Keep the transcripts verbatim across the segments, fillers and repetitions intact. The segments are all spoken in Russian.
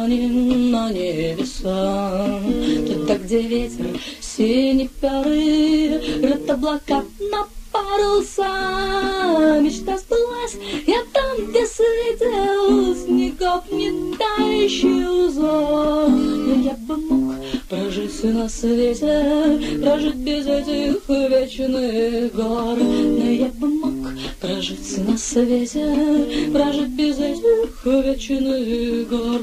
клоним на небеса. Туда, где ветер синий порыв, рвет облака на паруса. Мечта сбылась, я там, где светил снегов не тающий узор. Но я бы мог прожить на свете, прожить без этих вечных гор. Но я бы мог прожить на свете, прожить без этих вечных гор.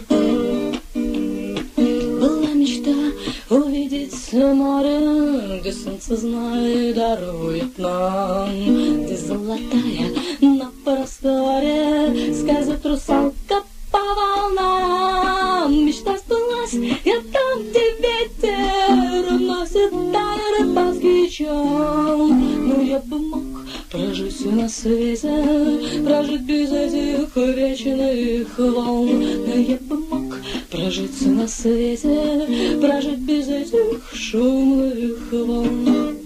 Была мечта увидеть море, где солнце знает дарует нам, где золотая на просторе скользит русалка по волнам. Мечта сбылась, я там, где ветер уносит дальний рыбацкий чан. Но я бы мог прожить на свете, прожить без этих вечных волн. Но я бы мог прожить на свете, прожить без этих шумных волн.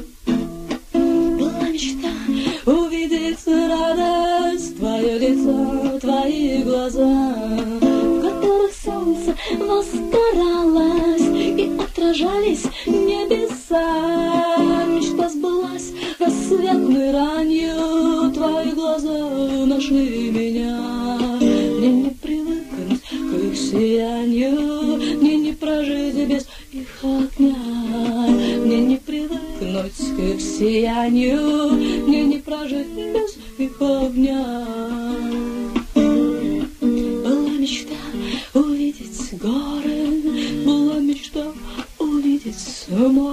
Была мечта увидеть радость, твое лицо, твои глаза, в которых солнце возгоралось и отражались небеса. Мечта сбылась рассветной ранью, твои глаза нашли меня. Мне не привыкнуть к их сиянию, мне не прожить без их огня. Мне не привыкнуть к их сиянию, мне не прожить без их огня. Была мечта увидеть горы, была мечта увидеть море.